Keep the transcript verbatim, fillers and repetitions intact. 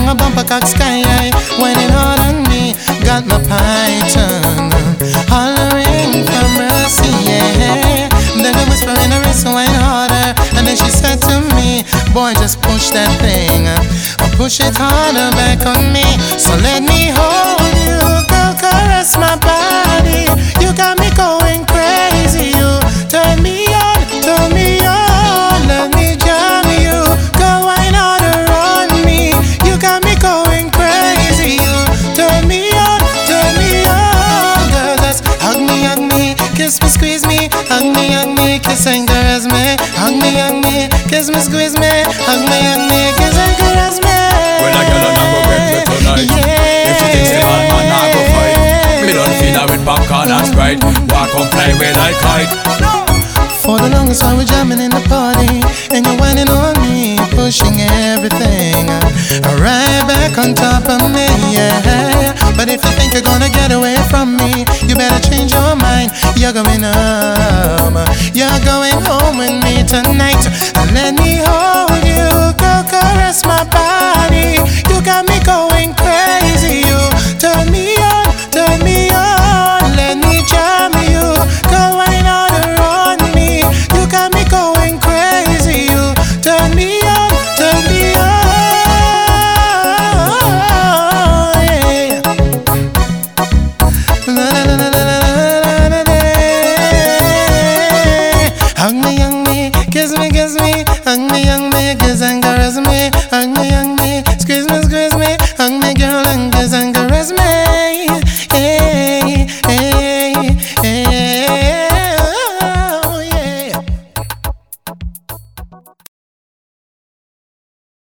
down a bumper cock sky high, whining hard on me. Got my python hollering for mercy, yeah. Then I whisper in her wrist, whine harder, and then she said to me, boy, just push that thing, or push it harder back on me. So let me hold you, girl, caress my body. You got me going crazy. You turn me on, turn me on. Let me jam you, go wine harder on me. You got me going crazy. You turn me on, turn me on. Girl, just hug me, hug me, kiss me, squeeze me, hug me, hug me, kiss and caress me. Hug me, hug me, kiss me, squeeze me, hug me, hug me, kiss and caress me. When I get on, I go get me tonight. Yeah. If she thinks a man, man, I go fight. Me don't feel her with popcorn and Sprite. Walk on, fly away like kite. For the longest while we're jamming in the party, and you're whining on me, pushing everything right back on top of me, yeah. But if you think you're gonna get away from me, you better change your mind. You're going home, you're going home with me tonight. And let me hold you, girl, caress my body. You got me going crazy. You turn me on, turn me on. Let me jam you, go wine harder on me. You got me going crazy. You turn me on, turn me on, yeah. La, la, la, la, la, la, la, la. Hug me, hug me, kiss me, kiss me, hug me, hug me, kiss and caress me, hug me, hug